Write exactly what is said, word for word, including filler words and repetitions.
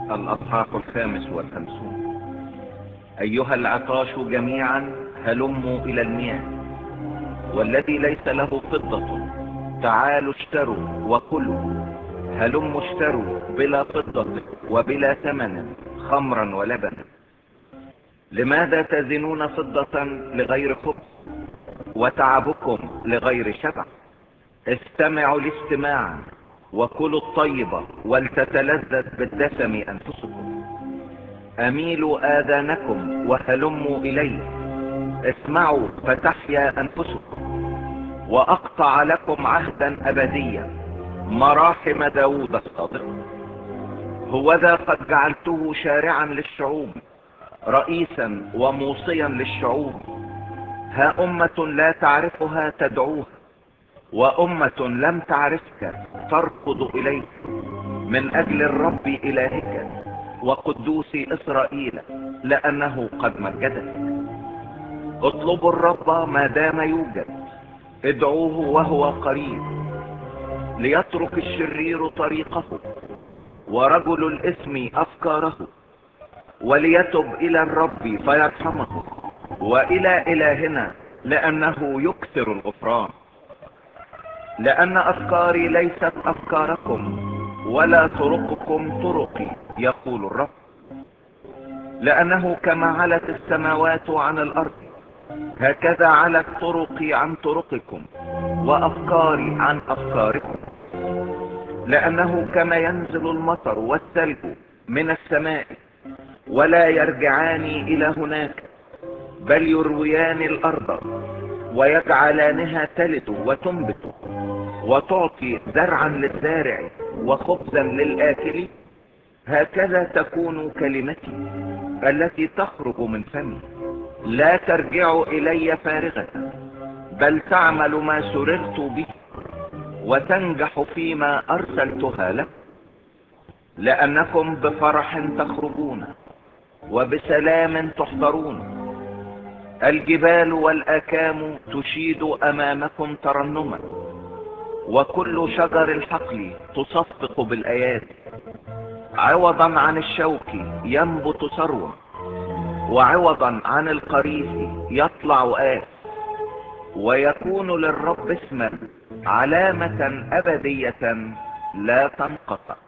الأصحاح الخامس والخمسون. أيها العطاش جميعا هلموا إلى المياه، والذي ليس له فضة تعالوا اشتروا وكلوا. هلموا اشتروا بلا فضة وبلا ثمن خمرا ولبنا. لماذا تزنون فضة لغير خبز وتعبكم لغير شبع؟ استمعوا لاستماعا وكلوا الطيبة ولتتلذذ بالدسم أنفسكم. أميلوا آذانكم وهلموا إلي، اسمعوا فتحيا أنفسكم. وأقطع لكم عهدا أبديا، مراحم داود الصادق. هوذا قد جعلته شارعا للشعوب، رئيسا وموصيا للشعوب. ها أمة لا تعرفها تدعوها، وأمة لم تعرفك تركض إليك. من أجل الرب إلهك وقدوس إسرائيل، لأنه قد مجدك. اطلبوا الرب ما دام يوجد، ادعوه وهو قريب. ليترك الشرير طريقه ورجل الإثم أفكاره، وليتب إلى الرب فيرحمه، وإلى إلهنا لأنه يكثر الغفران. لأن أفكاري ليست أفكاركم ولا طرقكم طرقي، يقول الرب. لأنه كما علت السماوات عن الأرض، هكذا علت طرقي عن طرقكم وأفكاري عن أفكاركم. لأنه كما ينزل المطر والثلج من السماء ولا يرجعان إلى هناك، بل يرويان الأرض ويجعلانها تلد وتنبت وتعطي زرعا للزارع وخبزا للآكل، هكذا تكون كلمتي التي تخرج من فمي. لا ترجع إلي فارغة، بل تعمل ما سررت به وتنجح فيما أرسلتها لك. لأنكم بفرح تخرجون وبسلام تحضرون. الجبال والأكام تشيد أمامكم ترنما، وكل شجر الحقل تصفق بالآيات. عوضا عن الشوك ينبت ثروة، وعوضا عن القريف يطلع آس. ويكون للرب اسما، علامة أبدية لا تنقطع.